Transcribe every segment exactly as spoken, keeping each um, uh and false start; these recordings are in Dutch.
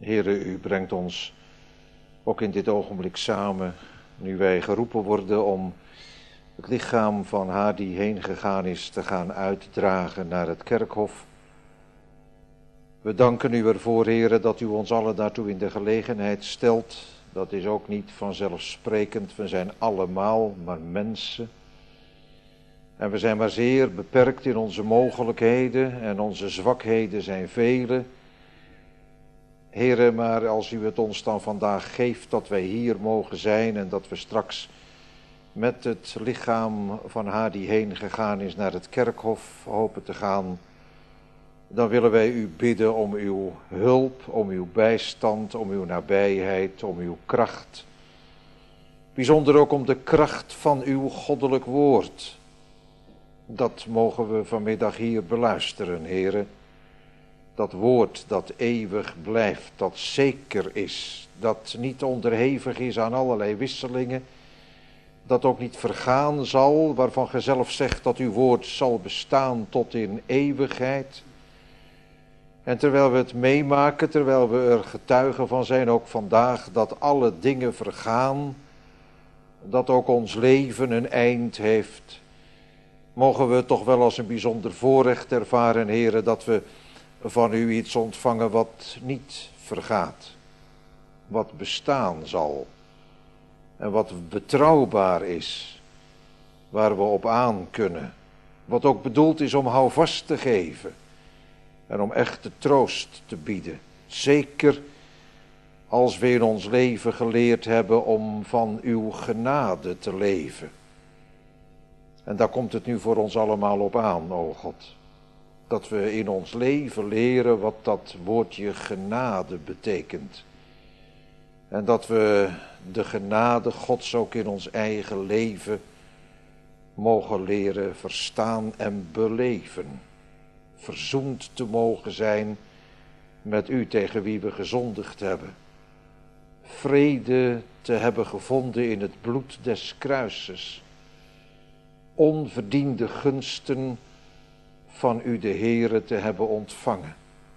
Heere, u brengt ons ook in dit ogenblik samen, nu wij geroepen worden om het lichaam van haar die heen gegaan is te gaan uitdragen naar het kerkhof. We danken u ervoor, Heere, dat u ons allen daartoe in de gelegenheid stelt. Dat is ook niet vanzelfsprekend, we zijn allemaal maar mensen. En we zijn maar zeer beperkt in onze mogelijkheden en onze zwakheden zijn vele. Heere, maar als u het ons dan vandaag geeft dat wij hier mogen zijn en dat we straks met het lichaam van haar die heen gegaan is naar het kerkhof hopen te gaan, dan willen wij u bidden om uw hulp, om uw bijstand, om uw nabijheid, om uw kracht. Bijzonder ook om de kracht van uw goddelijk woord. Dat mogen we vanmiddag hier beluisteren, Heere. Dat woord dat eeuwig blijft, dat zeker is, dat niet onderhevig is aan allerlei wisselingen, dat ook niet vergaan zal, waarvan gij zelf zegt dat uw woord zal bestaan tot in eeuwigheid. En terwijl we het meemaken, terwijl we er getuigen van zijn, ook vandaag, dat alle dingen vergaan, dat ook ons leven een eind heeft, mogen we toch wel als een bijzonder voorrecht ervaren, Heere, dat we van u iets ontvangen wat niet vergaat, wat bestaan zal en wat betrouwbaar is, waar we op aan kunnen, wat ook bedoeld is om houvast te geven en om echte troost te bieden. Zeker als we in ons leven geleerd hebben om van uw genade te leven. En daar komt het nu voor ons allemaal op aan, o God. Dat we in ons leven leren wat dat woordje genade betekent. En dat we de genade Gods ook in ons eigen leven mogen leren verstaan en beleven. Verzoend te mogen zijn met u tegen wie we gezondigd hebben. Vrede te hebben gevonden in het bloed des kruises. Onverdiende gunsten van u de Heere te hebben ontvangen.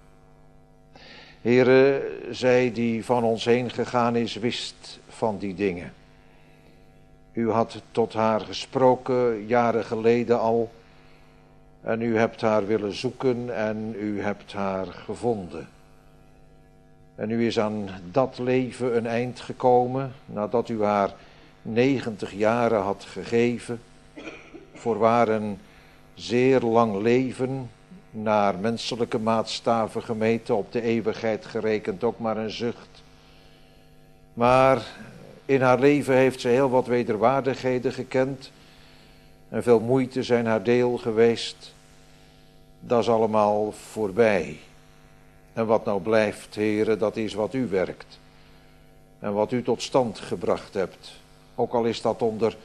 Heere, zij die van ons heen gegaan is, wist van die dingen. U had tot haar gesproken jaren geleden al. En u hebt haar willen zoeken en u hebt haar gevonden. En u is aan dat leven een eind gekomen, nadat u haar negentig jaren had gegeven. Voorwaar een zeer lang leven, naar menselijke maatstaven gemeten, op de eeuwigheid gerekend ook maar een zucht. Maar in haar leven heeft ze heel wat wederwaardigheden gekend en veel moeite zijn haar deel geweest. Dat is allemaal voorbij. En wat nou blijft, Heere, dat is wat u werkt. En wat u tot stand gebracht hebt. Ook al is dat onder,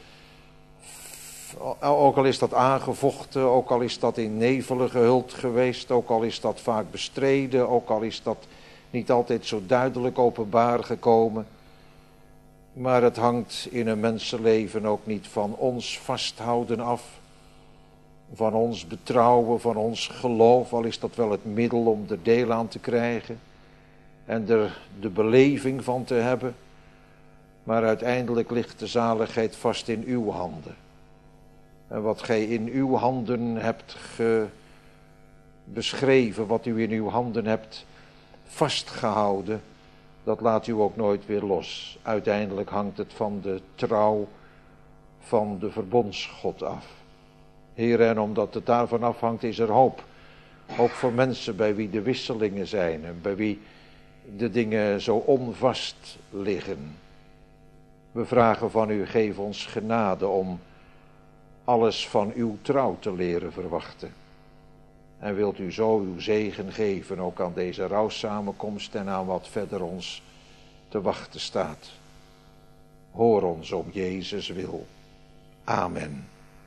ook al is dat aangevochten, ook al is dat in nevelen gehuld geweest, ook al is dat vaak bestreden, ook al is dat niet altijd zo duidelijk openbaar gekomen. Maar het hangt in een mensenleven ook niet van ons vasthouden af. Van ons betrouwen, van ons geloof, al is dat wel het middel om er deel aan te krijgen en er de beleving van te hebben. Maar uiteindelijk ligt de zaligheid vast in uw handen. En wat gij in uw handen hebt ge beschreven, wat u in uw handen hebt vastgehouden, dat laat u ook nooit weer los. Uiteindelijk hangt het van de trouw van de verbondsgod af. Heer, en omdat het daarvan afhangt is er hoop. Ook voor mensen bij wie de wisselingen zijn en bij wie de dingen zo onvast liggen. We vragen van u, geef ons genade om alles van uw trouw te leren verwachten. En wilt u zo uw zegen geven ook aan deze rouwsamenkomst en aan wat verder ons te wachten staat. Hoor ons om Jezus wil. Amen.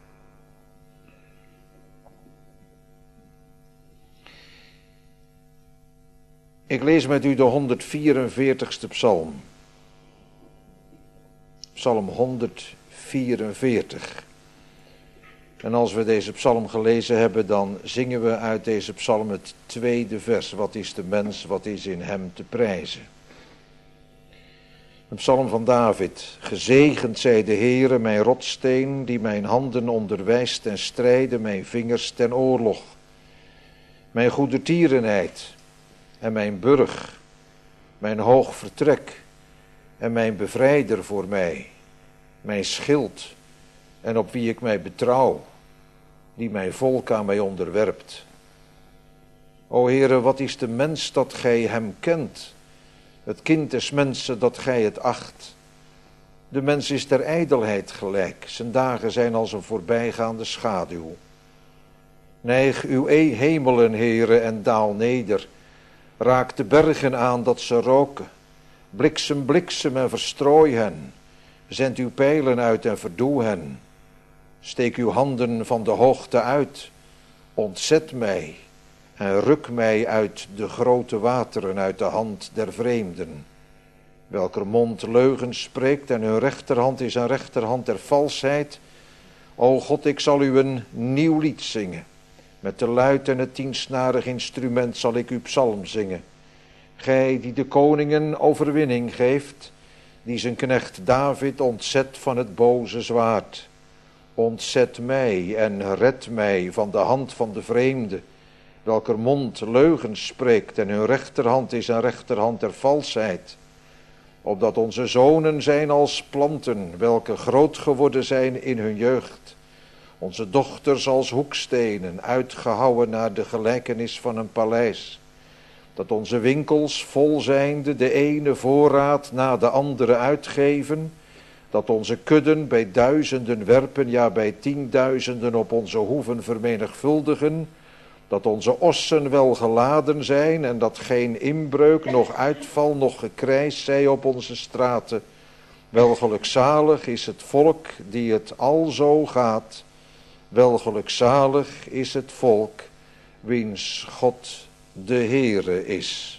Ik lees met u de honderdvierenveertigste psalm. Psalm honderdvierenveertig. En als we deze psalm gelezen hebben, dan zingen we uit deze psalm het tweede vers. Wat is de mens, wat is in hem te prijzen? Een psalm van David. Gezegend zij de Heere, mijn rotsteen, die mijn handen onderwijst ten strijde, mijn vingers ten oorlog. Mijn goedertierenheid en mijn burg, mijn hoog vertrek en mijn bevrijder voor mij, mijn schild en op wie ik mij betrouw, die mijn volk aan mij onderwerpt. O Heere, wat is de mens dat gij hem kent, het kind des mensen dat gij het acht. De mens is der ijdelheid gelijk, zijn dagen zijn als een voorbijgaande schaduw. Neig uw hemelen, Heere, en daal neder. Raak de bergen aan dat ze roken. Bliksem, bliksem en verstrooi hen. Zend uw pijlen uit en verdoe hen. Steek uw handen van de hoogte uit. Ontzet mij en ruk mij uit de grote wateren, uit de hand der vreemden. Welker mond leugens spreekt en hun rechterhand is een rechterhand der valsheid. O God, ik zal u een nieuw lied zingen. Met de luit en het tiensnarig instrument zal ik uw psalm zingen. Gij die de koningen overwinning geeft, die zijn knecht David ontzet van het boze zwaard. Ontzet mij en red mij van de hand van de vreemde, welker mond leugens spreekt en hun rechterhand is een rechterhand der valsheid. Opdat onze zonen zijn als planten, welke groot geworden zijn in hun jeugd. Onze dochters als hoekstenen, uitgehouwen naar de gelijkenis van een paleis. Dat onze winkels vol zijnde de ene voorraad na de andere uitgeven. Dat onze kudden bij duizenden werpen, ja bij tienduizenden op onze hoeven vermenigvuldigen. Dat onze ossen wel geladen zijn en dat geen inbreuk, nog uitval, nog gekrijs zij op onze straten. Wel gelukzalig is het volk die het alzo gaat. Wel gelukzalig is het volk wiens God de Heere is.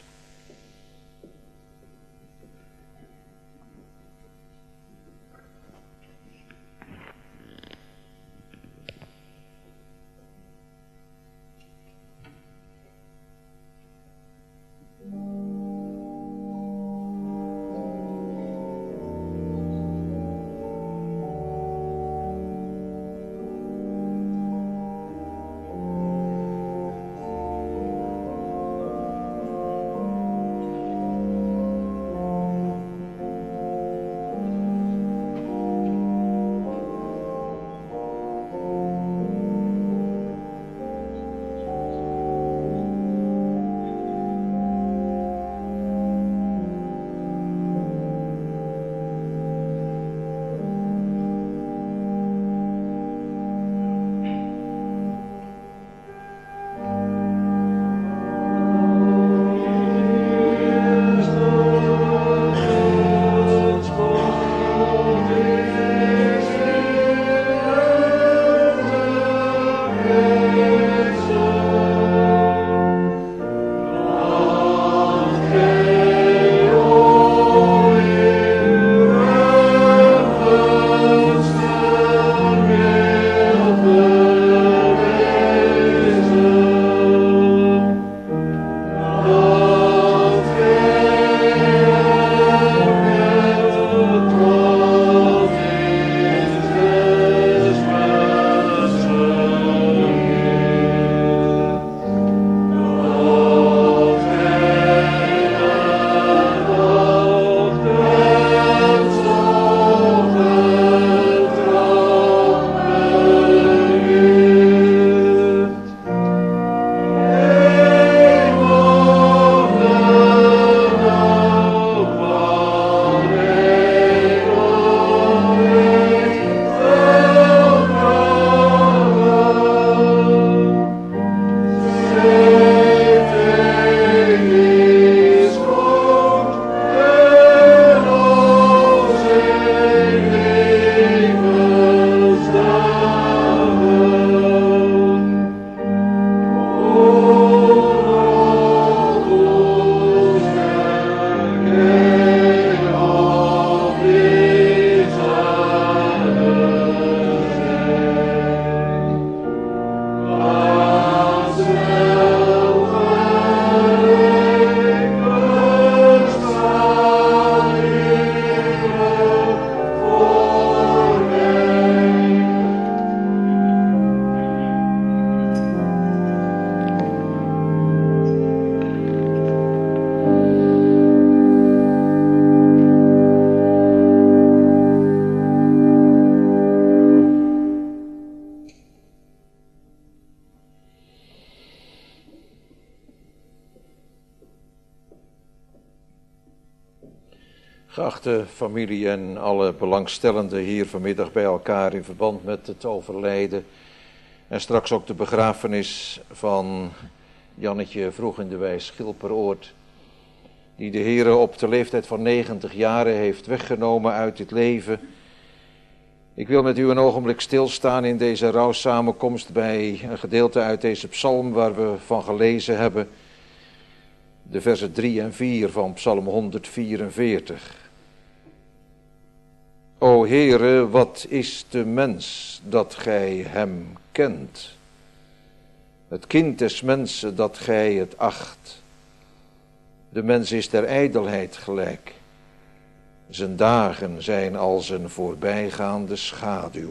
Geachte familie en alle belangstellenden hier vanmiddag bij elkaar in verband met het overlijden en straks ook de begrafenis van Jannetje Vroeg in de Wijs Schilperoort, die de Heere op de leeftijd van negentig jaren heeft weggenomen uit dit leven. Ik wil met u een ogenblik stilstaan in deze rouwsamenkomst bij een gedeelte uit deze psalm waar we van gelezen hebben. De versen drie en vier van psalm honderdvierenveertig. O Heere, wat is de mens dat gij hem kent? Het kind des mensen dat gij het acht. De mens is der ijdelheid gelijk. Zijn dagen zijn als een voorbijgaande schaduw.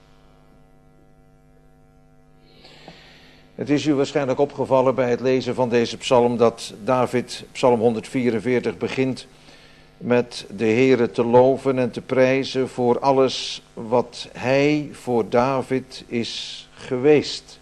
Het is u waarschijnlijk opgevallen bij het lezen van deze psalm dat David, psalm honderdvierenveertig, begint met de Heere te loven en te prijzen voor alles wat hij voor David is geweest.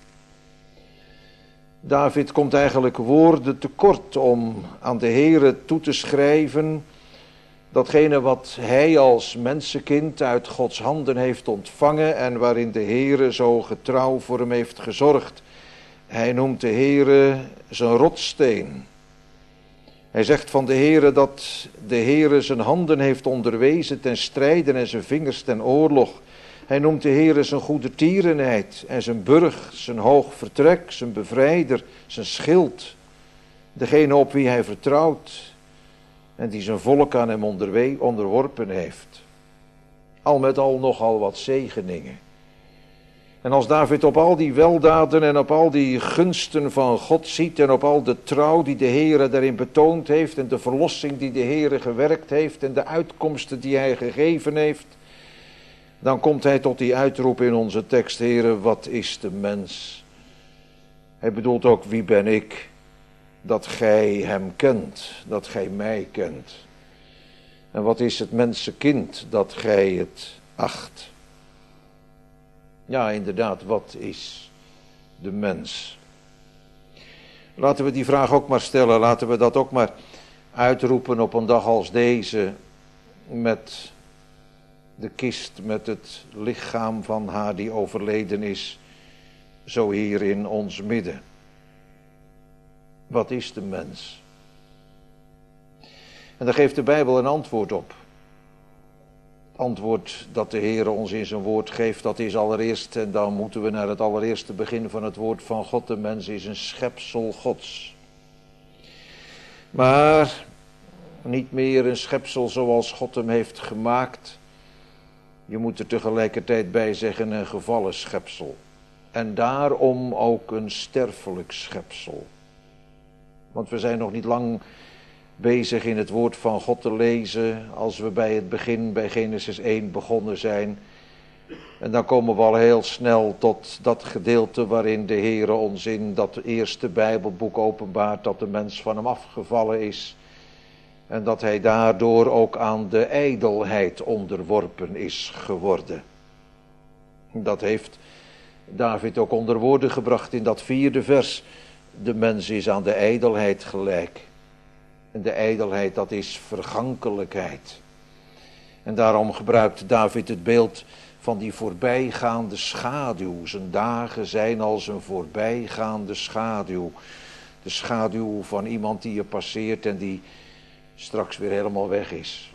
David komt eigenlijk woorden tekort om aan de Heere toe te schrijven datgene wat hij als mensenkind uit Gods handen heeft ontvangen en waarin de Heere zo getrouw voor hem heeft gezorgd. Hij noemt de Heere zijn rotssteen. Hij zegt van de Heere dat de Heere zijn handen heeft onderwezen ten strijden en zijn vingers ten oorlog. Hij noemt de Heere zijn goede tierenheid en zijn burg, zijn hoog vertrek, zijn bevrijder, zijn schild. Degene op wie hij vertrouwt en die zijn volk aan hem onderwe- onderworpen heeft. Al met al nogal wat zegeningen. En als David op al die weldaden en op al die gunsten van God ziet en op al de trouw die de Heere daarin betoond heeft en de verlossing die de Heere gewerkt heeft en de uitkomsten die hij gegeven heeft, dan komt hij tot die uitroep in onze tekst: Heere, wat is de mens? Hij bedoelt ook, wie ben ik dat gij hem kent, dat gij mij kent? En wat is het mensenkind dat gij het acht? Ja, inderdaad, wat is de mens? Laten we die vraag ook maar stellen, laten we dat ook maar uitroepen op een dag als deze, met de kist, met het lichaam van haar die overleden is, zo hier in ons midden. Wat is de mens? En daar geeft de Bijbel een antwoord op. Het antwoord dat de Heer ons in zijn woord geeft, dat is allereerst, en dan moeten we naar het allereerste begin van het woord van God, de mens is een schepsel Gods. Maar niet meer een schepsel zoals God hem heeft gemaakt. Je moet er tegelijkertijd bij zeggen een gevallen schepsel. En daarom ook een sterfelijk schepsel. Want we zijn nog niet lang bezig in het woord van God te lezen, als we bij het begin, bij Genesis één begonnen zijn. En dan komen we al heel snel tot dat gedeelte waarin de Heere ons in dat eerste Bijbelboek openbaart dat de mens van hem afgevallen is. En dat hij daardoor ook aan de ijdelheid onderworpen is geworden. Dat heeft David ook onder woorden gebracht in dat vierde vers. De mens is aan de ijdelheid gelijk. En de ijdelheid, dat is vergankelijkheid. En daarom gebruikt David het beeld van die voorbijgaande schaduw. Zijn dagen zijn als een voorbijgaande schaduw. De schaduw van iemand die je passeert en die straks weer helemaal weg is.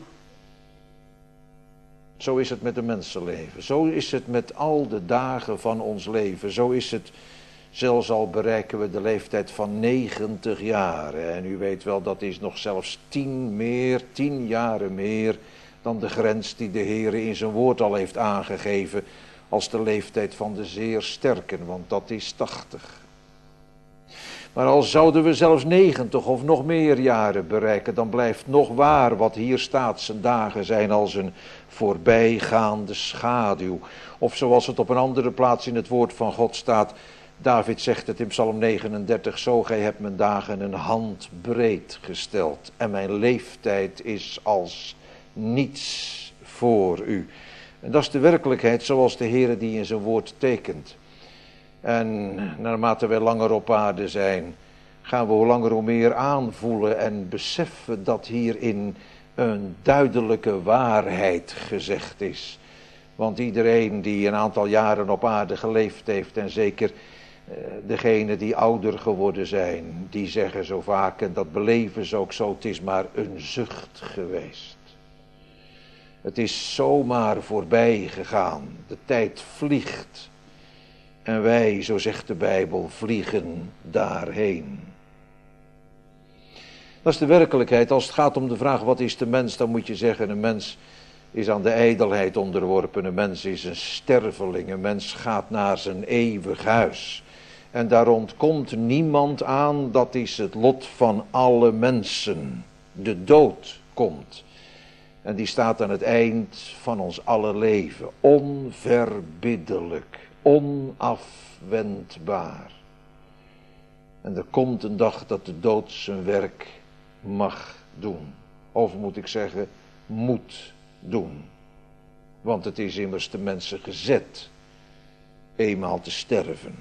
Zo is het met het mensenleven. Zo is het met al de dagen van ons leven. Zo is het, zelfs al bereiken we de leeftijd van negentig jaar. En u weet wel, dat is nog zelfs tien meer, tien jaren meer dan de grens die de Heer in zijn woord al heeft aangegeven als de leeftijd van de zeer sterken, want dat is tachtig. Maar al zouden we zelfs negentig of nog meer jaren bereiken, dan blijft nog waar wat hier staat. Zijn dagen zijn als een voorbijgaande schaduw. Of zoals het op een andere plaats in het woord van God staat. David zegt het in Psalm negenendertig zo: gij hebt mijn dagen een handbreed gesteld. En mijn leeftijd is als niets voor u. En dat is de werkelijkheid zoals de Heer die in zijn woord tekent. En naarmate wij langer op aarde zijn, gaan we hoe langer hoe meer aanvoelen en beseffen dat hierin een duidelijke waarheid gezegd is. Want iedereen die een aantal jaren op aarde geleefd heeft, en zeker uh, degenen die ouder geworden zijn, die zeggen zo vaak, en dat beleven ze ook zo, het is maar een zucht geweest. Het is zomaar voorbij gegaan. De tijd vliegt. En wij, zo zegt de Bijbel, vliegen daarheen. Dat is de werkelijkheid. Als het gaat om de vraag wat is de mens, dan moet je zeggen een mens is aan de ijdelheid onderworpen. Een mens is een sterveling. Een mens gaat naar zijn eeuwig huis. En daar ontkomt niemand aan. Dat is het lot van alle mensen. De dood komt. En die staat aan het eind van ons aller leven. Onverbiddelijk. Onafwendbaar. En er komt een dag dat de dood zijn werk mag doen. Of moet ik zeggen, moet doen. Want het is immers de mensen gezet eenmaal te sterven.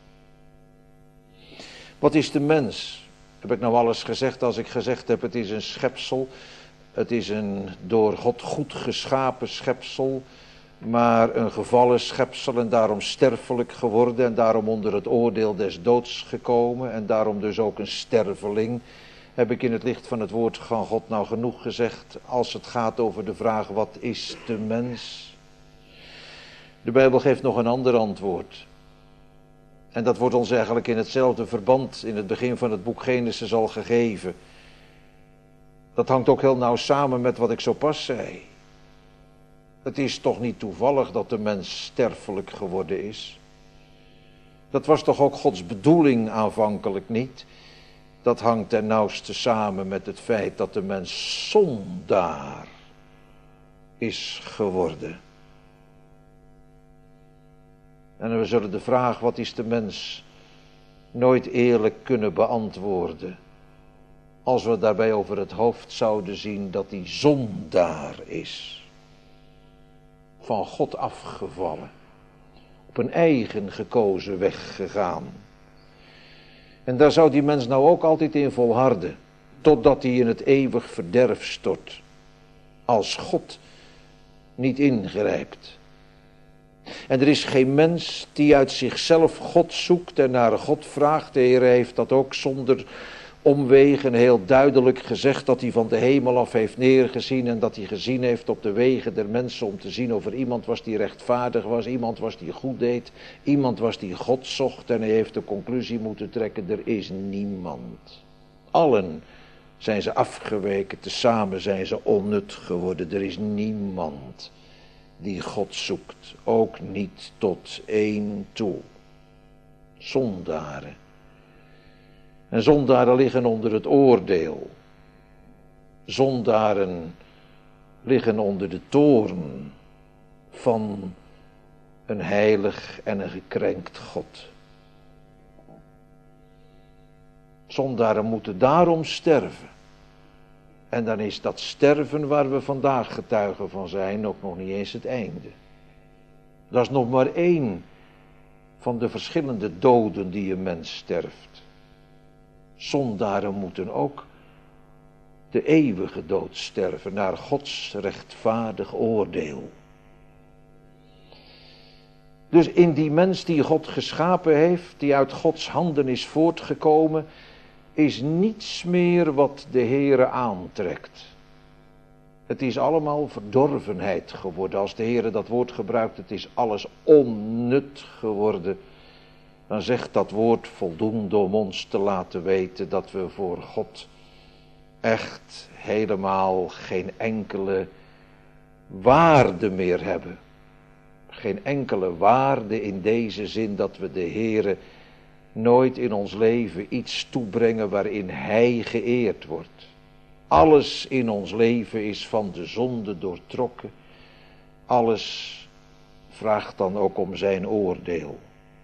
Wat is de mens? Heb ik nou alles gezegd als ik gezegd heb, het is een schepsel. Het is een door God goed geschapen schepsel, maar een gevallen schepsel en daarom sterfelijk geworden en daarom onder het oordeel des doods gekomen en daarom dus ook een sterveling. Heb ik in het licht van het woord van God nou genoeg gezegd als het gaat over de vraag wat is de mens? De Bijbel geeft nog een ander antwoord. En dat wordt ons eigenlijk in hetzelfde verband in het begin van het boek Genesis al gegeven. Dat hangt ook heel nauw samen met wat ik zo pas zei. Het is toch niet toevallig dat de mens sterfelijk geworden is. Dat was toch ook Gods bedoeling aanvankelijk niet. Dat hangt ten nauwste samen met het feit dat de mens zondaar is geworden. En we zullen de vraag wat is de mens nooit eerlijk kunnen beantwoorden. Als we daarbij over het hoofd zouden zien dat hij zondaar is. Van God afgevallen. Op een eigen gekozen weg gegaan. En daar zou die mens nou ook altijd in volharden. Totdat hij in het eeuwig verderf stort. Als God niet ingrijpt. En er is geen mens die uit zichzelf God zoekt en naar God vraagt. De Heer heeft dat ook zonder omwegen heel duidelijk gezegd dat hij van de hemel af heeft neergezien en dat hij gezien heeft op de wegen der mensen om te zien of er iemand was die rechtvaardig was, iemand was die goed deed, iemand was die God zocht en hij heeft de conclusie moeten trekken, er is niemand. Allen zijn ze afgeweken, tezamen zijn ze onnut geworden, er is niemand die God zoekt, ook niet tot één toe. Zondaren. En zondaren liggen onder het oordeel. Zondaren liggen onder de toorn van een heilig en een gekrenkt God. Zondaren moeten daarom sterven. En dan is dat sterven waar we vandaag getuigen van zijn ook nog niet eens het einde. Dat is nog maar één van de verschillende doden die een mens sterft. Zondaren moeten ook de eeuwige dood sterven naar Gods rechtvaardig oordeel. Dus in die mens die God geschapen heeft, die uit Gods handen is voortgekomen, is niets meer wat de Heere aantrekt. Het is allemaal verdorvenheid geworden. Als de Heere dat woord gebruikt, het is alles onnut geworden. Dan zegt dat woord voldoende om ons te laten weten dat we voor God echt helemaal geen enkele waarde meer hebben. Geen enkele waarde in deze zin dat we de Heere nooit in ons leven iets toebrengen waarin Hij geëerd wordt. Alles in ons leven is van de zonde doortrokken. Alles vraagt dan ook om zijn oordeel.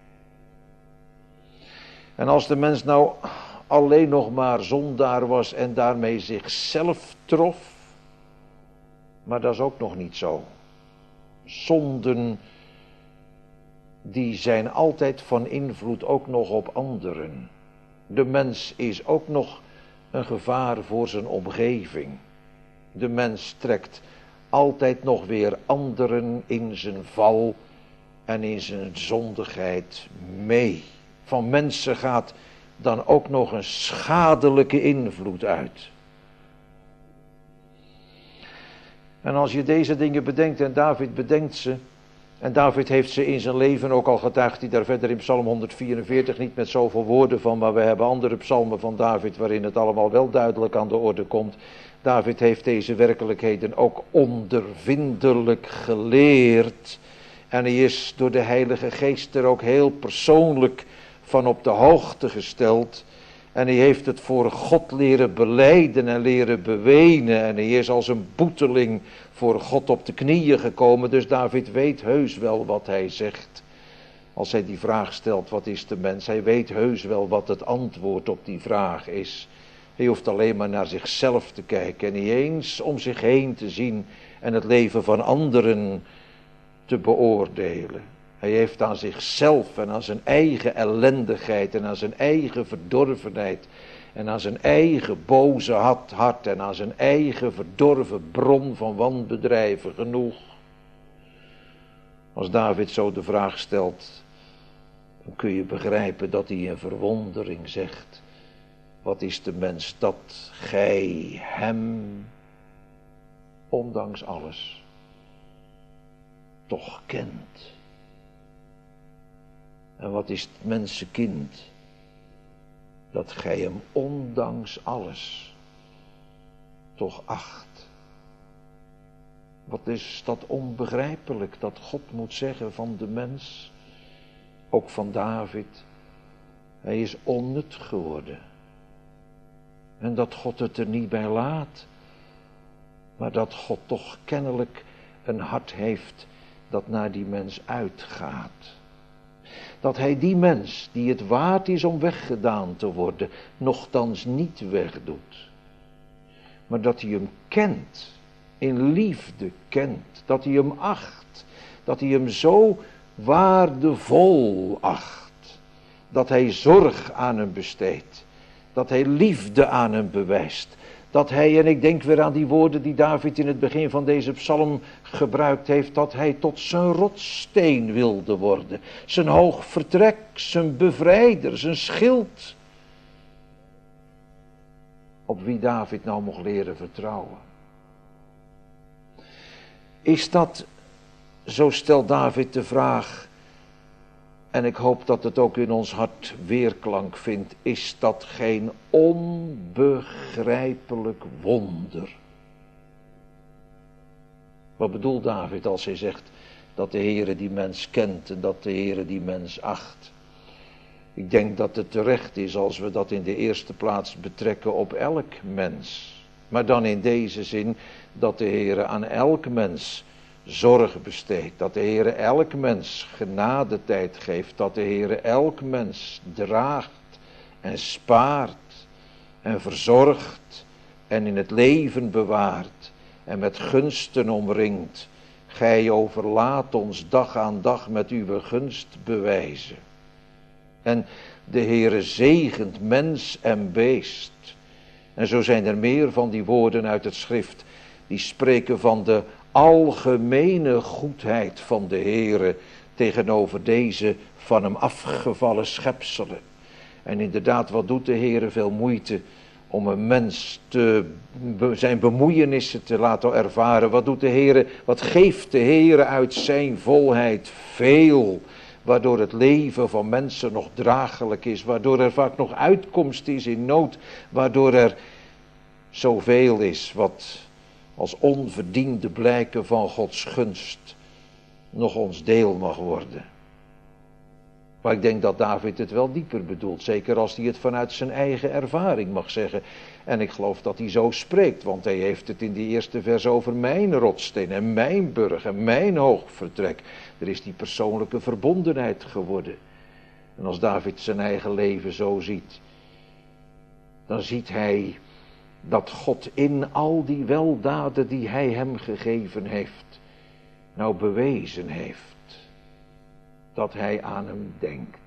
En als de mens nou alleen nog maar zondaar was en daarmee zichzelf trof, maar dat is ook nog niet zo. Zonden, die zijn altijd van invloed ook nog op anderen. De mens is ook nog een gevaar voor zijn omgeving. De mens trekt altijd nog weer anderen in zijn val en in zijn zondigheid mee. Van mensen gaat dan ook nog een schadelijke invloed uit. En als je deze dingen bedenkt, en David bedenkt ze, en David heeft ze in zijn leven ook al getuigd, die daar verder in Psalm honderdvierenveertig niet met zoveel woorden van, maar we hebben andere psalmen van David waarin het allemaal wel duidelijk aan de orde komt. David heeft deze werkelijkheden ook ondervindelijk geleerd. En hij is door de Heilige Geest er ook heel persoonlijk van op de hoogte gesteld. En hij heeft het voor God leren belijden en leren bewenen. En hij is als een boeteling voor God op de knieën gekomen. Dus David weet heus wel wat hij zegt. Als hij die vraag stelt, wat is de mens? Hij weet heus wel wat het antwoord op die vraag is. Hij hoeft alleen maar naar zichzelf te kijken en niet eens om zich heen te zien en het leven van anderen te beoordelen. Hij heeft aan zichzelf en aan zijn eigen ellendigheid en aan zijn eigen verdorvenheid en aan zijn eigen boze hart en aan zijn eigen verdorven bron van wanbedrijven genoeg. Als David zo de vraag stelt, dan kun je begrijpen dat hij in verwondering zegt: wat is de mens dat gij hem, ondanks alles, toch kent? En wat is het mensenkind dat gij hem ondanks alles toch acht? Wat is dat onbegrijpelijk dat God moet zeggen van de mens, ook van David. Hij is onnut geworden. En dat God het er niet bij laat, maar dat God toch kennelijk een hart heeft dat naar die mens uitgaat. Dat hij die mens die het waard is om weggedaan te worden, nochtans niet wegdoet. Maar dat hij hem kent, in liefde kent, dat hij hem acht, dat hij hem zo waardevol acht, dat hij zorg aan hem besteedt, dat hij liefde aan hem bewijst. Dat hij, en ik denk weer aan die woorden die David in het begin van deze psalm gebruikt heeft, dat hij tot zijn rotssteen wilde worden. Zijn hoog vertrek, zijn bevrijder, zijn schild. Op wie David nou mocht leren vertrouwen. Is dat, zo stelt David de vraag, en ik hoop dat het ook in ons hart weerklank vindt, is dat geen onbegrijpelijk wonder? Wat bedoelt David als hij zegt dat de Heere die mens kent en dat de Heere die mens acht? Ik denk dat het terecht is als we dat in de eerste plaats betrekken op elk mens. Maar dan in deze zin dat de Heere aan elk mens zorg besteedt, dat de Heere elk mens genadetijd geeft, dat de Heere elk mens draagt en spaart en verzorgt en in het leven bewaart en met gunsten omringt. Gij overlaat ons dag aan dag met uw gunst bewijzen. En de Heere zegent mens en beest. En zo zijn er meer van die woorden uit het schrift die spreken van de algemene goedheid van de Heere tegenover deze van hem afgevallen schepselen. En inderdaad, wat doet de Heere veel moeite om een mens te, zijn bemoeienissen te laten ervaren. Wat doet de Heere, wat geeft de Heere uit zijn volheid veel, waardoor het leven van mensen nog draaglijk is, waardoor er vaak nog uitkomst is in nood, waardoor er zoveel is wat als onverdiende blijken van Gods gunst nog ons deel mag worden. Maar ik denk dat David het wel dieper bedoelt, zeker als hij het vanuit zijn eigen ervaring mag zeggen. En ik geloof dat hij zo spreekt, want hij heeft het in die eerste vers over mijn rotssteen en mijn burg en mijn hoogvertrek. Er is die persoonlijke verbondenheid geworden. En als David zijn eigen leven zo ziet, dan ziet hij dat God in al die weldaden die hij hem gegeven heeft, nou bewezen heeft dat hij aan hem denkt.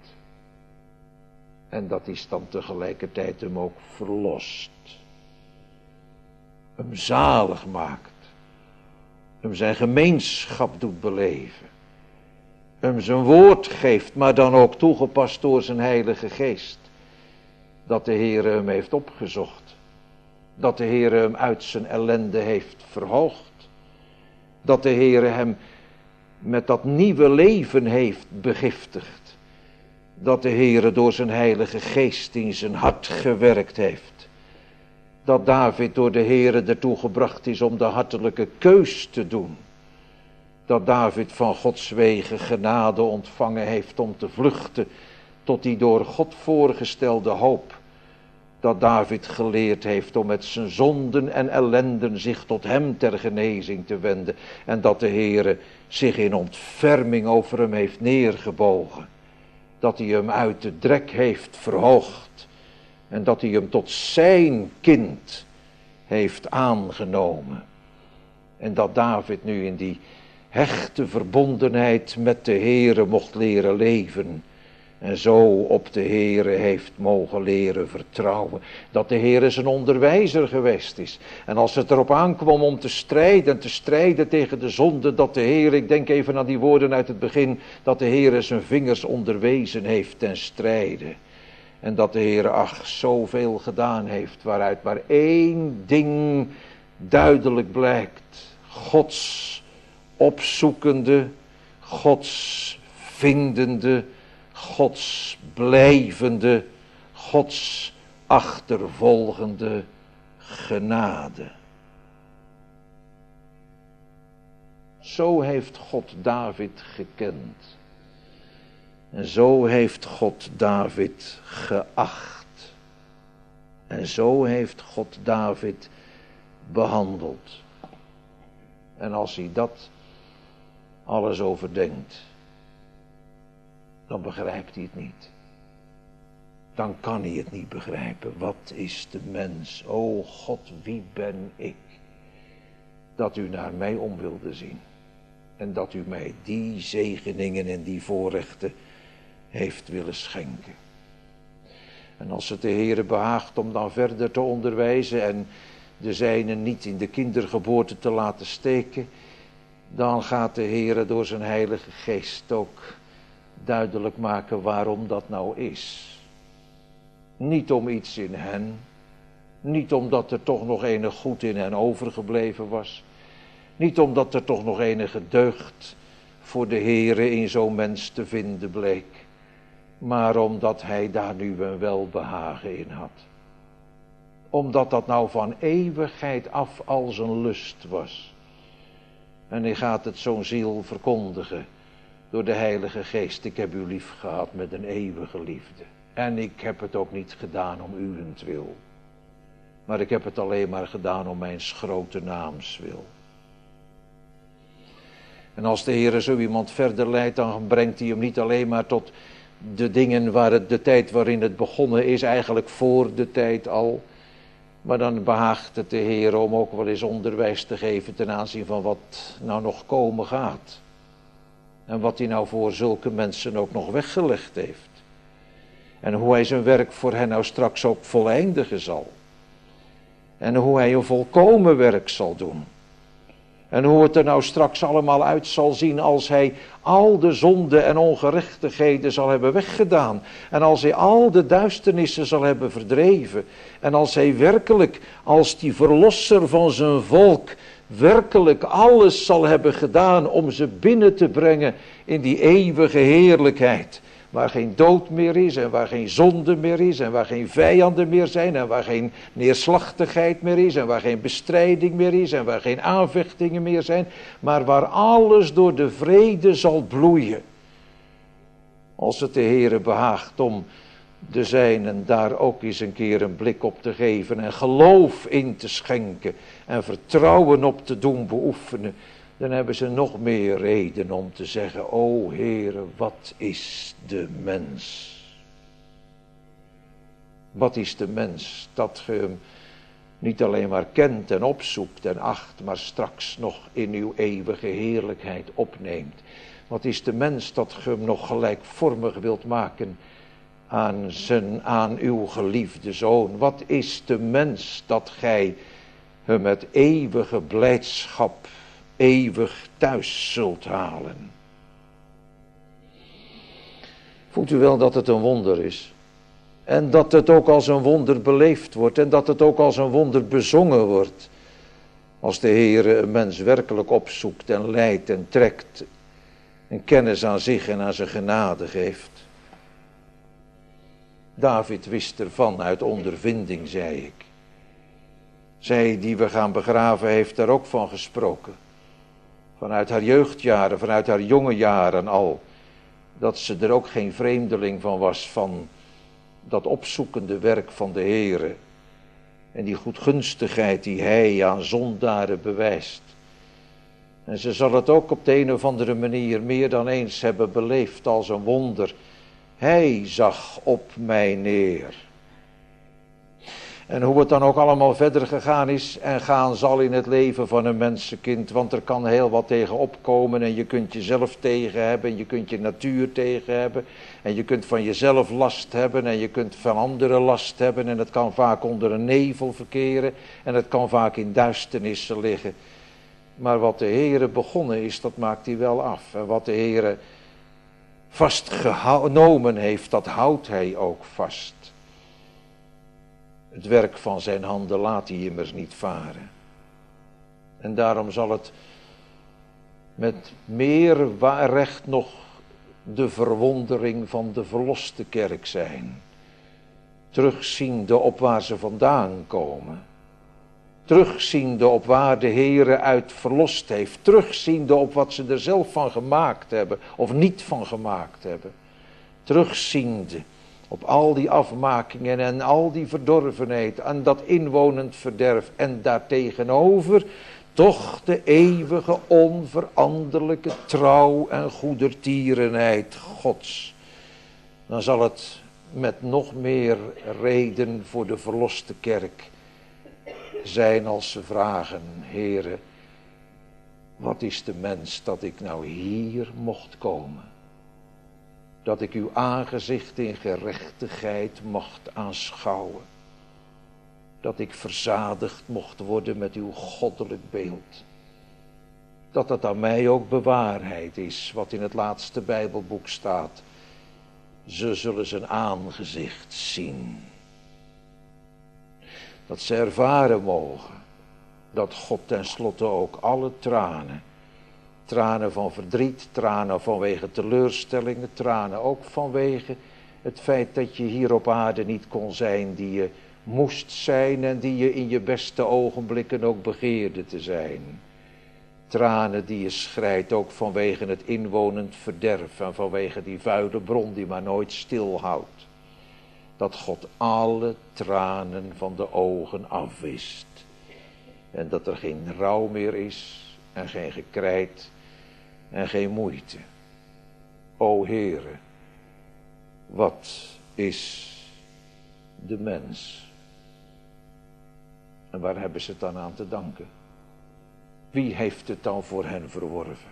En dat is dan tegelijkertijd hem ook verlost. hem zalig maakt, hem zijn gemeenschap doet beleven, hem zijn woord geeft, maar dan ook toegepast door zijn Heilige Geest, dat de Heere hem heeft opgezocht, dat de Heere hem uit zijn ellende heeft verhoogd, dat de Heere hem met dat nieuwe leven heeft begiftigd, dat de Heere door zijn Heilige Geest in zijn hart gewerkt heeft, dat David door de Heere ertoe gebracht is om de hartelijke keus te doen, dat David van Gods wegen genade ontvangen heeft om te vluchten tot die door God voorgestelde hoop, dat David geleerd heeft om met zijn zonden en ellenden zich tot hem ter genezing te wenden, en dat de Heere zich in ontferming over hem heeft neergebogen, dat hij hem uit de drek heeft verhoogd en dat hij hem tot zijn kind heeft aangenomen. En dat David nu in die hechte verbondenheid met de Heere mocht leren leven en zo op de Heere heeft mogen leren vertrouwen. Dat de Heere zijn onderwijzer geweest is. En als het erop aankwam om te strijden, te strijden tegen de zonde, dat de Heere, ik denk even aan die woorden uit het begin, dat de Heere zijn vingers onderwezen heeft ten strijde. En dat de Heere, ach, zoveel gedaan heeft, waaruit maar één ding duidelijk blijkt. Gods opzoekende, Gods vindende, Gods blijvende, Gods achtervolgende genade. Zo heeft God David gekend. En zo heeft God David geacht. En zo heeft God David behandeld. En als hij dat alles overdenkt, dan begrijpt hij het niet. Dan kan hij het niet begrijpen. Wat is de mens? O God, wie ben ik? Dat u naar mij om wilde zien. En dat u mij die zegeningen en die voorrechten heeft willen schenken. En als het de Heere behaagt om dan verder te onderwijzen en de zijnen niet in de kindergeboorte te laten steken, dan gaat de Heere door zijn Heilige Geest ook duidelijk maken waarom dat nou is. Niet om iets in hen, niet omdat er toch nog enig goed in hen overgebleven was, niet omdat er toch nog enige deugd voor de Heere in zo'n mens te vinden bleek, maar omdat hij daar nu een welbehagen in had. Omdat dat nou van eeuwigheid af al zijn lust was. En hij gaat het zo'n ziel verkondigen door de Heilige Geest. Ik heb u lief gehad met een eeuwige liefde. En ik heb het ook niet gedaan om uwentwil. Maar ik heb het alleen maar gedaan om mijn grote naams wil. En als de Heere zo iemand verder leidt, dan brengt hij hem niet alleen maar tot de dingen waar het, de tijd waarin het begonnen is, eigenlijk voor de tijd al. Maar dan behaagt het de Heer om ook wel eens onderwijs te geven ten aanzien van wat nou nog komen gaat. En wat hij nou voor zulke mensen ook nog weggelegd heeft. En hoe hij zijn werk voor hen nou straks ook voleindigen zal. En hoe hij een volkomen werk zal doen. En hoe het er nou straks allemaal uit zal zien als hij al de zonde en ongerechtigheden zal hebben weggedaan. En als hij al de duisternissen zal hebben verdreven. En als hij werkelijk als die verlosser van zijn volk werkelijk alles zal hebben gedaan om ze binnen te brengen in die eeuwige heerlijkheid. Waar geen dood meer is en waar geen zonde meer is en waar geen vijanden meer zijn en waar geen neerslachtigheid meer is en waar geen bestrijding meer is en waar geen aanvechtingen meer zijn. Maar waar alles door de vrede zal bloeien. Als het de Heere behaagt om de zijnen daar ook eens een keer een blik op te geven en geloof in te schenken en vertrouwen op te doen beoefenen, dan hebben ze nog meer reden om te zeggen, o Heere, wat is de mens? Wat is de mens? Dat ge hem niet alleen maar kent en opzoekt en acht, maar straks nog in uw eeuwige heerlijkheid opneemt. Wat is de mens dat ge hem nog gelijkvormig wilt maken aan, zijn, aan uw geliefde Zoon? Wat is de mens dat gij hem met eeuwige blijdschap eeuwig thuis zult halen. Voelt u wel dat het een wonder is? En dat het ook als een wonder beleefd wordt en dat het ook als een wonder bezongen wordt. Als de Heere een mens werkelijk opzoekt en leidt en trekt en kennis aan zich en aan zijn genade geeft. David wist ervan uit ondervinding, zei ik. Zij die we gaan begraven heeft daar ook van gesproken. Vanuit haar jeugdjaren, vanuit haar jonge jaren al. Dat ze er ook geen vreemdeling van was van dat opzoekende werk van de Heere. En die goedgunstigheid die hij aan zondaren bewijst. En ze zal het ook op de een of andere manier meer dan eens hebben beleefd als een wonder. Hij zag op mij neer. En hoe het dan ook allemaal verder gegaan is en gaan zal in het leven van een mensenkind. Want er kan heel wat tegen opkomen en je kunt jezelf tegen hebben. En je kunt je natuur tegen hebben. En je kunt van jezelf last hebben en je kunt van anderen last hebben. En het kan vaak onder een nevel verkeren en het kan vaak in duisternissen liggen. Maar wat de Heere begonnen is, dat maakt hij wel af. En wat de Heere vastgenomen heeft, dat houdt hij ook vast. Het werk van zijn handen laat hij immers niet varen. En daarom zal het met meer recht nog de verwondering van de verloste kerk zijn. Terugziende op waar ze vandaan komen. Terugziende op waar de Heere uit verlost heeft. Terugziende op wat ze er zelf van gemaakt hebben of niet van gemaakt hebben. Terugziende op al die afmakingen en al die verdorvenheid en dat inwonend verderf. En daartegenover toch de eeuwige onveranderlijke trouw en goedertierenheid Gods. Dan zal het met nog meer reden voor de verloste kerk zijn als ze vragen: Heere, wat is de mens dat ik nou hier mocht komen? Dat ik uw aangezicht in gerechtigheid mocht aanschouwen. Dat ik verzadigd mocht worden met uw goddelijk beeld. Dat het aan mij ook bewaarheid is, wat in het laatste Bijbelboek staat. Ze zullen zijn aangezicht zien. Dat ze ervaren mogen dat God tenslotte ook alle tranen, tranen van verdriet, tranen vanwege teleurstellingen, tranen ook vanwege het feit dat je hier op aarde niet kon zijn die je moest zijn en die je in je beste ogenblikken ook begeerde te zijn. Tranen die je schrijt ook vanwege het inwonend verderf en vanwege die vuile bron die maar nooit stilhoudt. Dat God alle tranen van de ogen afwist. En dat er geen rouw meer is en geen gekrijt en geen moeite. O Heere, wat is de mens? En waar hebben ze het dan aan te danken? Wie heeft het dan voor hen verworven?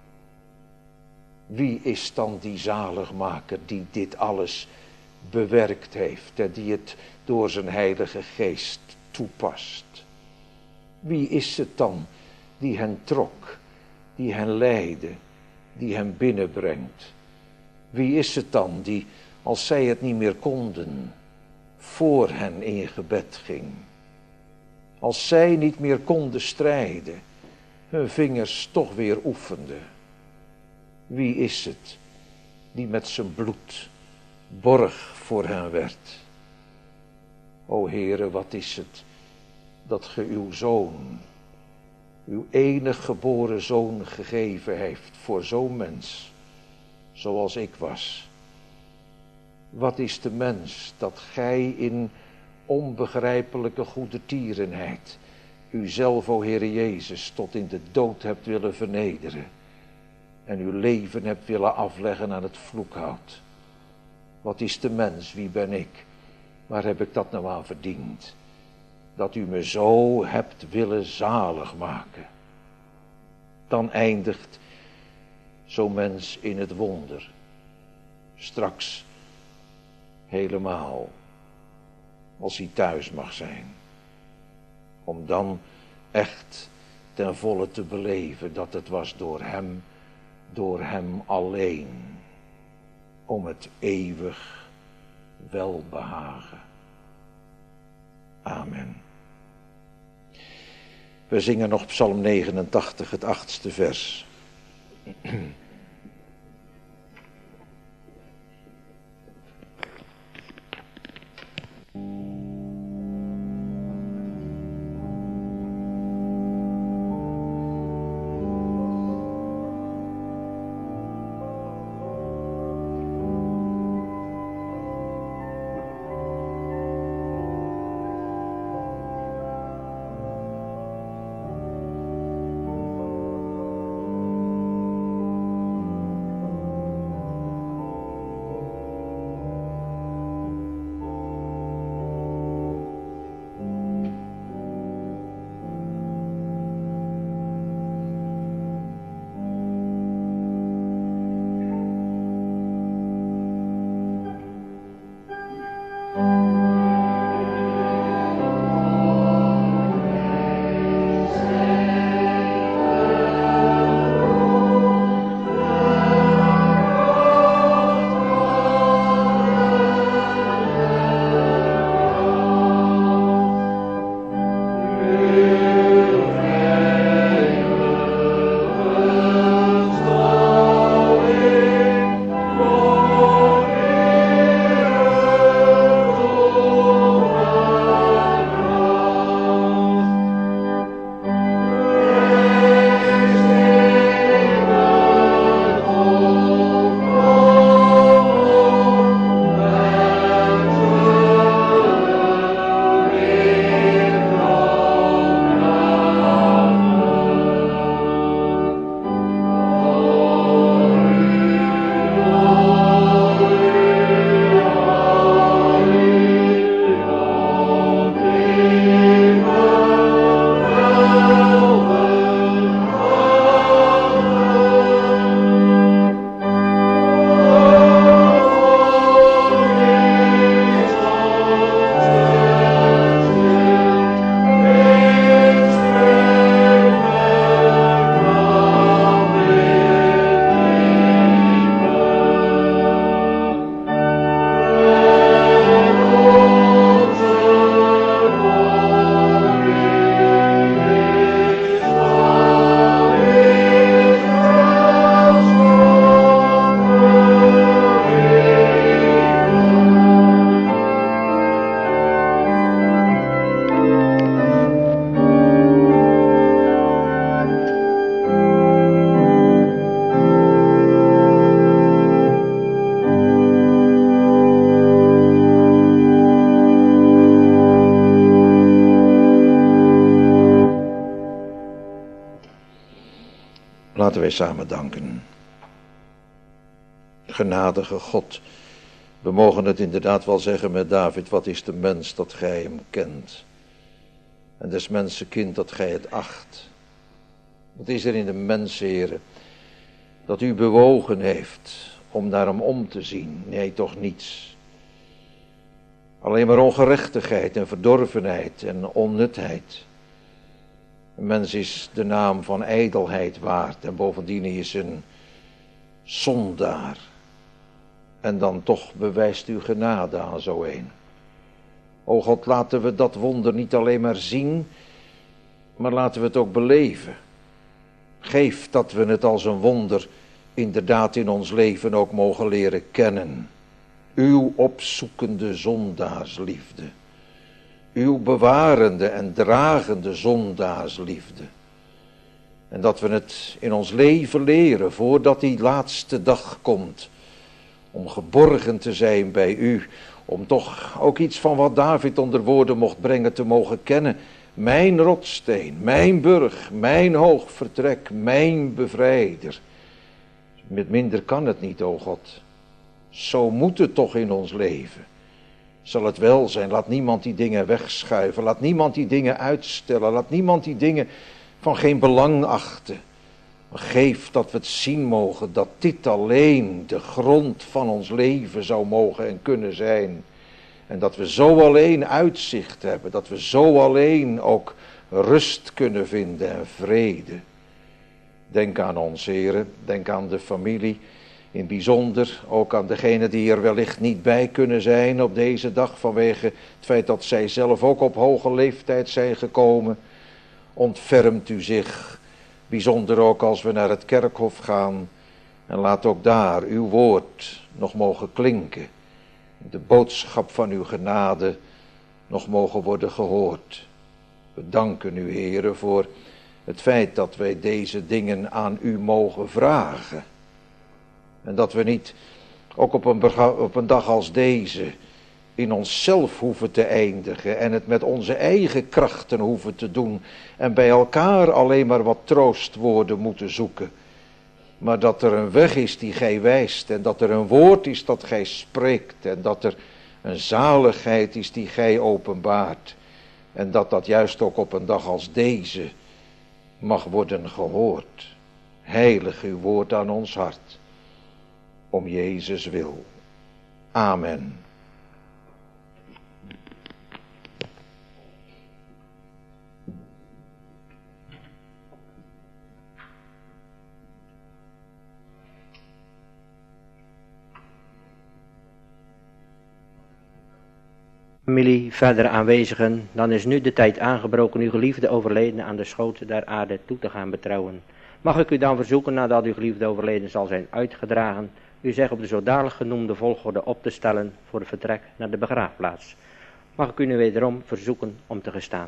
Wie is dan die zaligmaker die dit alles bewerkt heeft en die het door zijn heilige geest toepast? Wie is het dan die hen trok, die hen leidde, die hen binnenbrengt? Wie is het dan die, als zij het niet meer konden, voor hen in gebed ging? Als zij niet meer konden strijden, hun vingers toch weer oefende. Wie is het die met zijn bloed borg voor hen werd? O Heere, wat is het dat ge uw zoon, uw enig geboren zoon gegeven heeft voor zo'n mens, zoals ik was. Wat is de mens dat gij in onbegrijpelijke goedertierenheid uzelf, o Heere Jezus, tot in de dood hebt willen vernederen en uw leven hebt willen afleggen aan het vloekhout. Wat is de mens, wie ben ik? Waar heb ik dat nou aan verdiend? Dat u me zo hebt willen zalig maken. Dan eindigt zo'n mens in het wonder. Straks helemaal, als hij thuis mag zijn. Om dan echt ten volle te beleven dat het was door hem, door hem alleen, om het eeuwig welbehagen. Amen. We zingen nog Psalm negenentachtig, het achtste vers. Laten wij samen danken. Genadige God, we mogen het inderdaad wel zeggen met David, wat is de mens dat gij hem kent? En des mensen kind dat gij het acht. Wat is er in de mens, Heere, dat u bewogen heeft om naar hem om te zien? Nee, toch niets. Alleen maar ongerechtigheid en verdorvenheid en onnutheid. Een mens is de naam van ijdelheid waard en bovendien is een zondaar. En dan toch bewijst u genade aan zo een. O God, laten we dat wonder niet alleen maar zien, maar laten we het ook beleven. Geef dat we het als een wonder inderdaad in ons leven ook mogen leren kennen. Uw opzoekende zondaarsliefde. Uw bewarende en dragende zondaarsliefde. En dat we het in ons leven leren voordat die laatste dag komt. Om geborgen te zijn bij u. Om toch ook iets van wat David onder woorden mocht brengen te mogen kennen. Mijn rotsteen, mijn burg, mijn hoog vertrek, mijn bevrijder. Met minder kan het niet, o God. Zo moet het toch in ons leven. Zal het wel zijn, laat niemand die dingen wegschuiven. Laat niemand die dingen uitstellen. Laat niemand die dingen van geen belang achten. Maar geef dat we het zien mogen dat dit alleen de grond van ons leven zou mogen en kunnen zijn. En dat we zo alleen uitzicht hebben. Dat we zo alleen ook rust kunnen vinden en vrede. Denk aan ons, Heere, denk aan de familie, in het bijzonder ook aan degenen die er wellicht niet bij kunnen zijn op deze dag vanwege het feit dat zij zelf ook op hoge leeftijd zijn gekomen. Ontfermt u zich, bijzonder ook als we naar het kerkhof gaan, en laat ook daar uw woord nog mogen klinken. De boodschap van uw genade nog mogen worden gehoord. We danken u, Heere, voor het feit dat wij deze dingen aan u mogen vragen. En dat we niet, ook op een, op een dag als deze, in onszelf hoeven te eindigen en het met onze eigen krachten hoeven te doen en bij elkaar alleen maar wat troostwoorden moeten zoeken. Maar dat er een weg is die gij wijst en dat er een woord is dat gij spreekt en dat er een zaligheid is die gij openbaart. En dat dat juist ook op een dag als deze mag worden gehoord. Heilig uw woord aan ons hart, om Jezus wil. Amen. Familie, verdere aanwezigen, dan is nu de tijd aangebroken uw geliefde overledene aan de schoot der aarde toe te gaan betrouwen. Mag ik u dan verzoeken, nadat uw geliefde overleden zal zijn uitgedragen, u zich op de zodanig genoemde volgorde op te stellen voor het vertrek naar de begraafplaats. Mag ik u nu wederom verzoeken om te gestaan.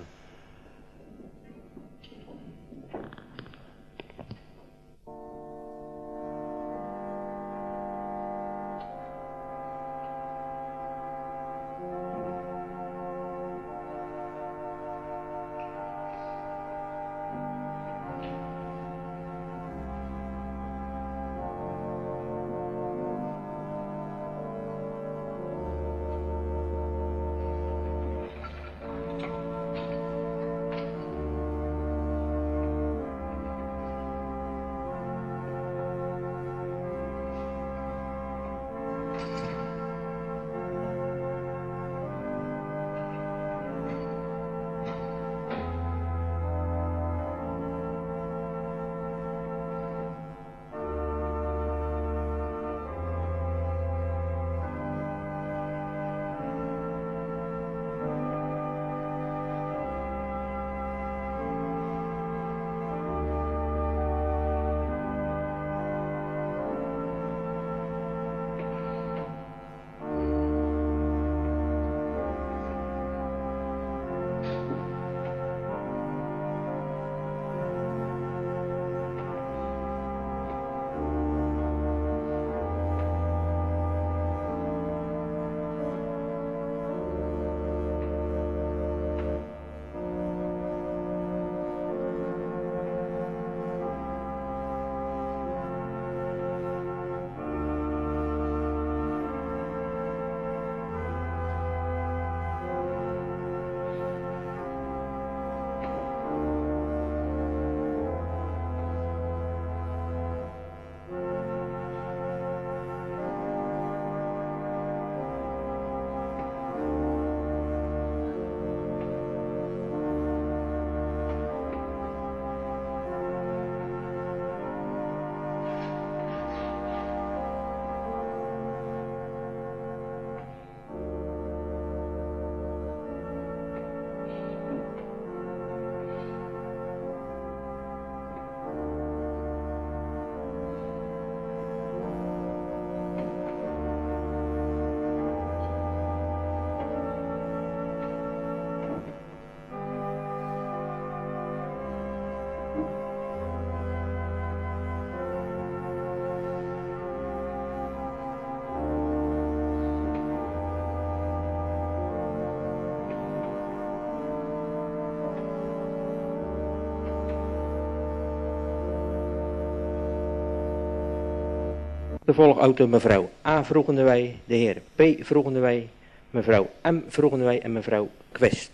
De volgauto mevrouw A vroegen wij, de heer P vroegen wij, mevrouw M vroegen wij en mevrouw Quest.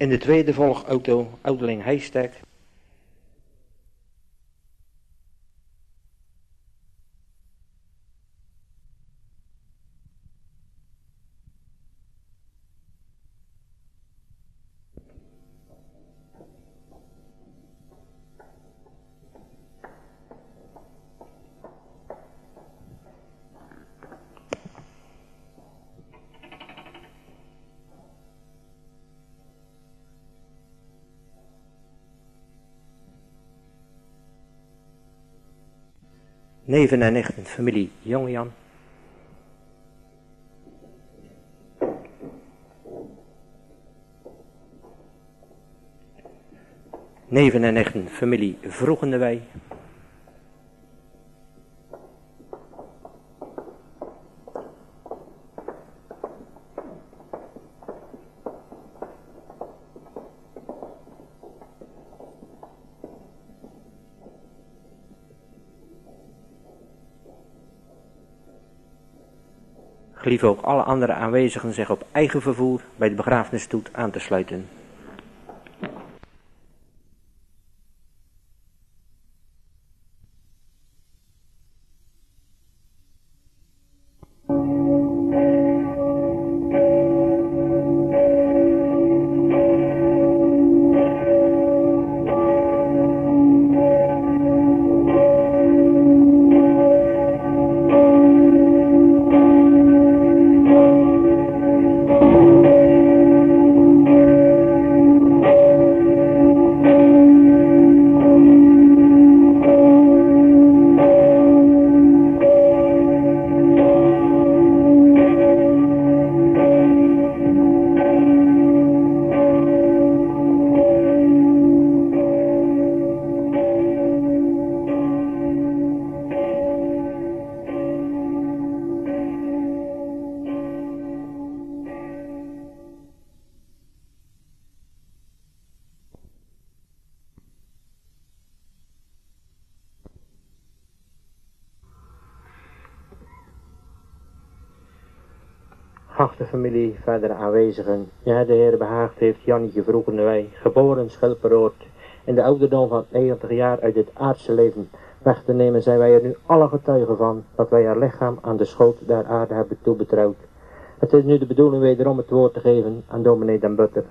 In de tweede volgauto, ouderling Heistek. Neven en nichten, familie Jongejan. Neven en nichten, familie Vroegendewij. Gelieve ook alle andere aanwezigen zich op eigen vervoer bij de begrafenisstoet aan te sluiten. Geachte familie, verdere aanwezigen, ja, de Heer behaagd heeft Jannetje Vroegendewij, geboren Schelperoort, in de ouderdom van negentig jaar uit dit aardse leven weg te nemen, zijn wij er nu alle getuigen van, dat wij haar lichaam aan de schoot der aarde hebben toebetrouwd. Het is nu de bedoeling wederom het woord te geven aan dominee Den Butter.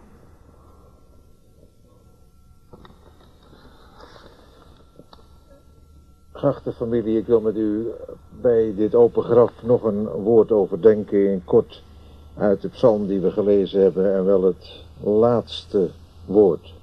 Geachte familie, ik wil met u bij dit open graf nog een woord overdenken in kort uit de psalm die we gelezen hebben en wel het laatste woord.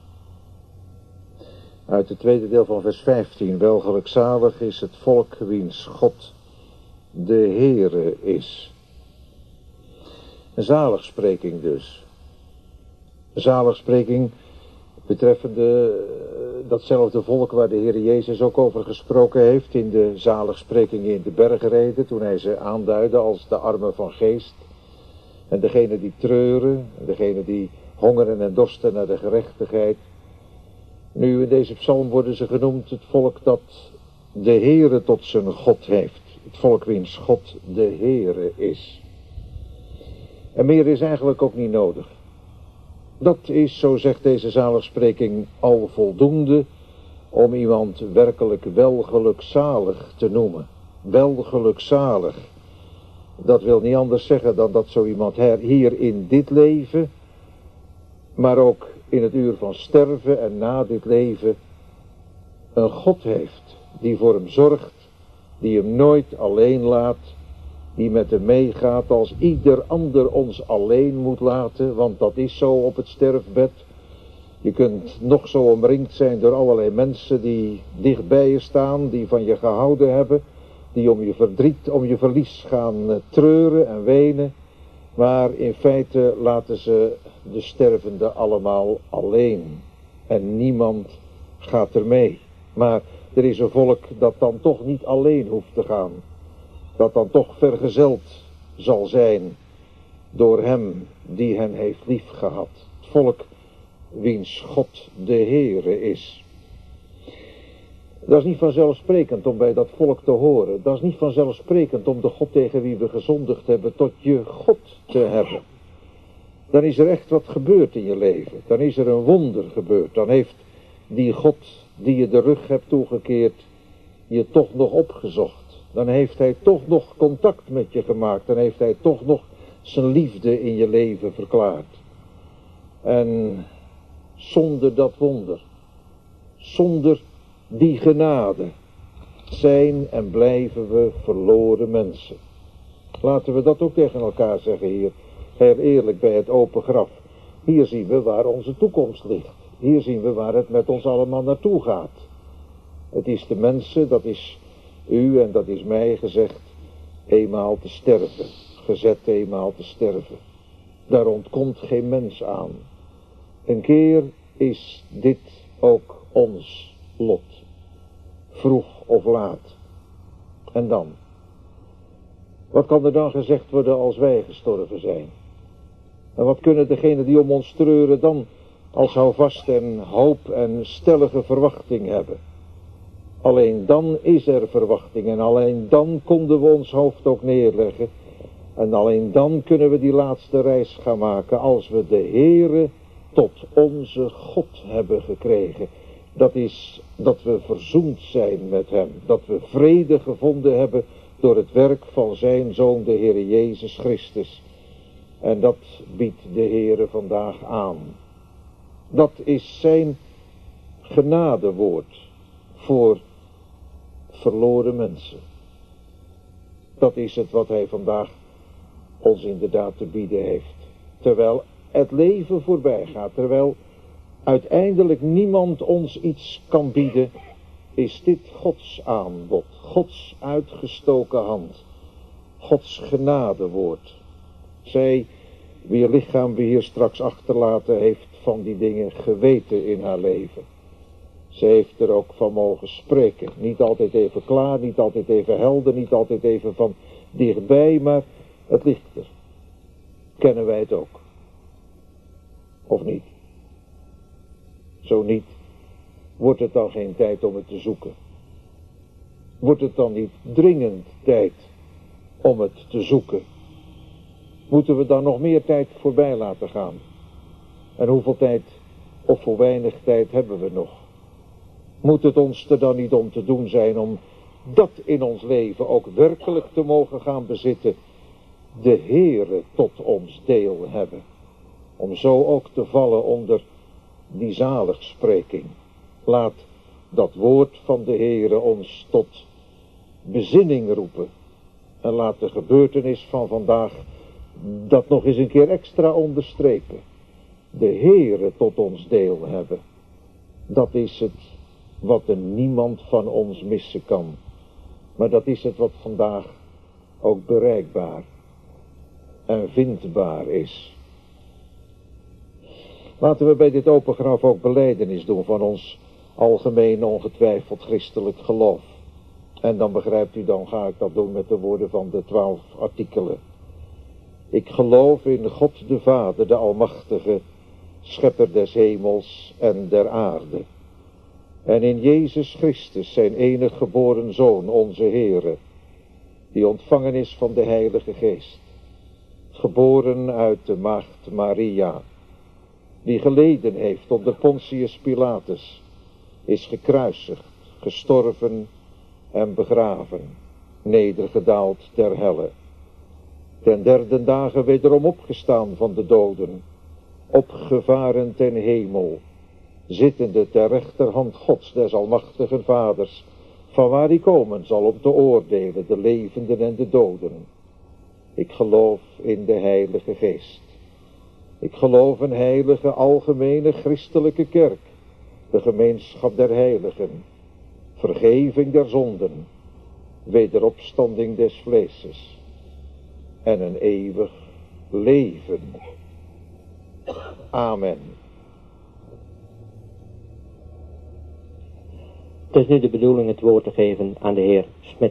Uit het tweede deel van vers vijftien, welgelukzalig is het volk wiens God de Heere is. Een zaligspreking dus. Een zaligspreking betreffende datzelfde volk waar de Heer Jezus ook over gesproken heeft in de zaligspreking in de bergreden, toen hij ze aanduidde als de armen van geest en degene die treuren, en degene die hongeren en dorsten naar de gerechtigheid. Nu in deze psalm worden ze genoemd het volk dat de Heere tot zijn God heeft. Het volk wiens God de Heere is. En meer is eigenlijk ook niet nodig. Dat is, zo zegt deze zaligspreking, al voldoende om iemand werkelijk welgelukzalig te noemen. Welgelukzalig. Dat wil niet anders zeggen dan dat zo iemand hier in dit leven, maar ook in het uur van sterven en na dit leven, een God heeft die voor hem zorgt, die hem nooit alleen laat, die met hem meegaat als ieder ander ons alleen moet laten, want dat is zo op het sterfbed. Je kunt nog zo omringd zijn door allerlei mensen die dicht bij je staan, die van je gehouden hebben, die om je verdriet, om je verlies gaan treuren en wenen, maar in feite laten ze de stervende allemaal alleen en niemand gaat er mee. Maar er is een volk dat dan toch niet alleen hoeft te gaan, dat dan toch vergezeld zal zijn door hem die hen heeft liefgehad. Het volk wiens God de Heere is. Dat is niet vanzelfsprekend om bij dat volk te horen. Dat is niet vanzelfsprekend om de God tegen wie we gezondigd hebben tot je God te hebben. dan is er echt wat gebeurd in je leven. Dan is er een wonder gebeurd. Dan heeft die God die je de rug hebt toegekeerd je toch nog opgezocht. Dan heeft hij toch nog contact met je gemaakt. Dan heeft hij toch nog zijn liefde in je leven verklaard. En zonder dat wonder, zonder die genade, zijn en blijven we verloren mensen. Laten we dat ook tegen elkaar zeggen hier. Heel eerlijk bij het open graf. Hier zien we waar onze toekomst ligt. Hier zien we waar het met ons allemaal naartoe gaat. Het is de mensen, dat is u en dat is mij gezegd, eenmaal te sterven. Gezet eenmaal te sterven. Daar ontkomt geen mens aan. Een keer is dit ook ons lot. Vroeg of laat. En dan? Wat kan er dan gezegd worden als wij gestorven zijn? En wat kunnen degenen die om ons treuren dan als houvast en hoop en stellige verwachting hebben? Alleen dan is er verwachting en alleen dan konden we ons hoofd ook neerleggen. En alleen dan kunnen we die laatste reis gaan maken als we de Heere tot onze God hebben gekregen. Dat is dat we verzoend zijn met hem. Dat we vrede gevonden hebben door het werk van zijn Zoon, de Heer Jezus Christus. En dat biedt de Heere vandaag aan. Dat is zijn genadewoord voor verloren mensen. Dat is het wat hij vandaag ons inderdaad te bieden heeft. Terwijl het leven voorbij gaat, terwijl uiteindelijk niemand ons iets kan bieden, is dit Gods aanbod, Gods uitgestoken hand, Gods genadewoord. Zij, wier lichaam we hier straks achterlaten, heeft van die dingen geweten in haar leven. Ze heeft er ook van mogen spreken. Niet altijd even klaar, niet altijd even helder, niet altijd even van dichtbij, maar het ligt er. Kennen wij het ook? Of niet? Zo niet, wordt het dan geen tijd om het te zoeken? Wordt het dan niet dringend tijd om het te zoeken? Moeten we dan nog meer tijd voorbij laten gaan? En hoeveel tijd of voor weinig tijd hebben we nog? Moet het ons er dan niet om te doen zijn om dat in ons leven ook werkelijk te mogen gaan bezitten? De Heere tot ons deel hebben. Om zo ook te vallen onder die zaligspreking. Laat dat woord van de Heere ons tot bezinning roepen. En laat de gebeurtenis van vandaag dat nog eens een keer extra onderstrepen. De Heere tot ons deel hebben. Dat is het wat er niemand van ons missen kan. Maar dat is het wat vandaag ook bereikbaar en vindbaar is. Laten we bij dit open graf ook belijdenis doen van ons algemeen ongetwijfeld christelijk geloof. En dan begrijpt u, dan ga ik dat doen met de woorden van de twaalf artikelen. Ik geloof in God de Vader, de Almachtige, Schepper des hemels en der aarde. En in Jezus Christus, zijn enig geboren Zoon, onze Heere, die ontvangen is van de Heilige Geest, geboren uit de maagd Maria, die geleden heeft onder Pontius Pilatus, is gekruisigd, gestorven en begraven, nedergedaald ter helle, ten derde dagen wederom opgestaan van de doden, opgevaren ten hemel, zittende ter rechterhand Gods des almachtigen Vaders, van waar hij komen zal om te oordelen de levenden en de doden. Ik geloof in de Heilige Geest. Ik geloof een heilige, algemene, christelijke kerk, de gemeenschap der heiligen, vergeving der zonden, wederopstanding des vleeses en een eeuwig leven. Amen. Het is nu de bedoeling het woord te geven aan de heer Smit.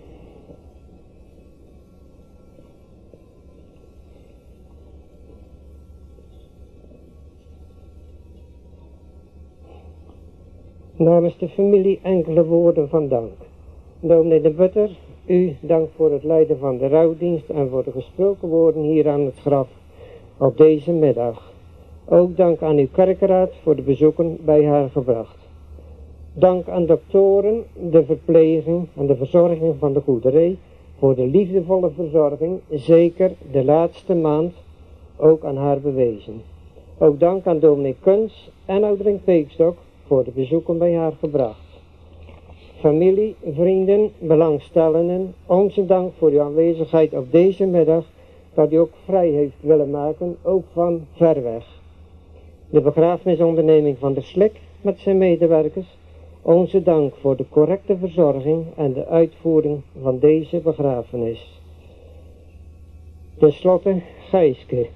Namens de familie enkele woorden van dank. Dominee de Butter, u dank voor het leiden van de rouwdienst en voor de gesproken woorden hier aan het graf. op deze middag. Ook dank aan uw kerkraad voor de bezoeken bij haar gebracht. Dank aan doktoren, de verpleging en de verzorging van de goederij voor de liefdevolle verzorging, zeker de laatste maand ook aan haar bewezen. Ook dank aan dominee Kuns en ouderling Peekstok voor de bezoeken bij haar gebracht. Familie, vrienden, belangstellenden, onze dank voor uw aanwezigheid op deze middag, dat u ook vrij heeft willen maken, ook van ver weg. De begrafenisonderneming van de Slik met zijn medewerkers, onze dank voor de correcte verzorging en de uitvoering van deze begrafenis. Ten slotte, Gijske.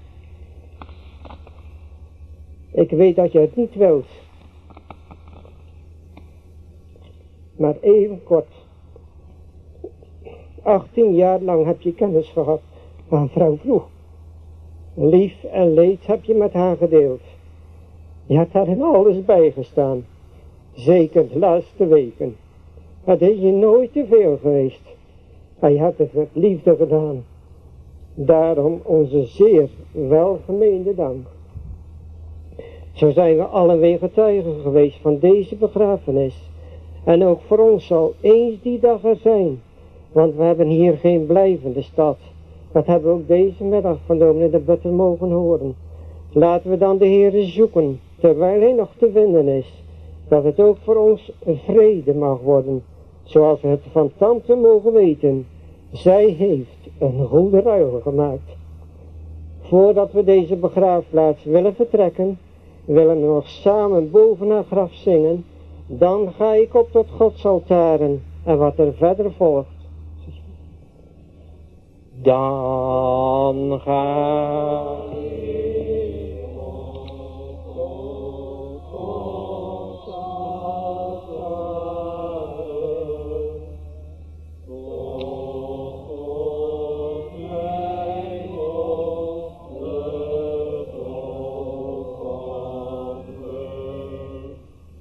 Ik weet dat je het niet wilt, maar even kort. achttien jaar lang heb je kennis gehad aan vrouw Vroeg. Lief en leed heb je met haar gedeeld. Je hebt haar in alles bijgestaan. Zeker de laatste weken. Het is je nooit te veel geweest. Hij had het met liefde gedaan. Daarom onze zeer welgemeende dank. Zo zijn we allen weer getuigen geweest van deze begrafenis. En ook voor ons zal eens die dag er zijn. Want we hebben hier geen blijvende stad. Dat hebben we ook deze middag van dominee de Butter mogen horen. Laten we dan de Heere zoeken, terwijl hij nog te vinden is. Dat het ook voor ons vrede mag worden. Zoals we het van tante mogen weten. Zij heeft een goede ruil gemaakt. Voordat we deze begraafplaats willen vertrekken, willen we nog samen boven haar graf zingen. Dan ga ik op tot Godsaltaren en wat er verder volgt. Dan ga ik op tot Godsaltaren, tot God mij op de troon van me.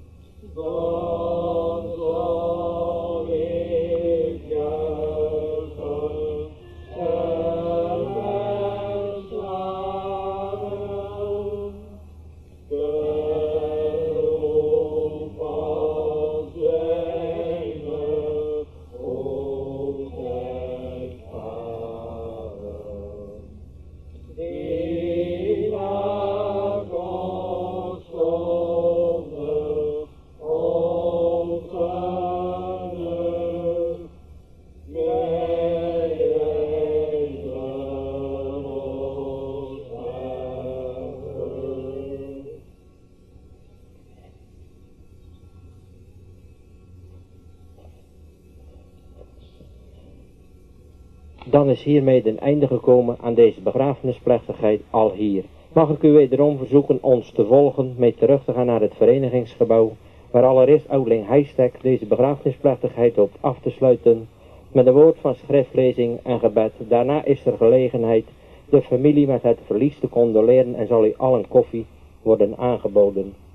Dan zal ik juichen en slagen, ter roem van zijn goedheid varen. Die naar God zondig onkundig mij reizen ons hebben. Dan is hiermee ten einde gekomen aan deze begrafenisplechtigheid al hier. Mag ik u wederom verzoeken ons te volgen, mee terug te gaan naar het verenigingsgebouw, waar allereerst ouderling Heijstek deze begrafenisplechtigheid hoopt af te sluiten met een woord van schriftlezing en gebed. Daarna is er gelegenheid de familie met het verlies te condoleren en zal u allen koffie worden aangeboden.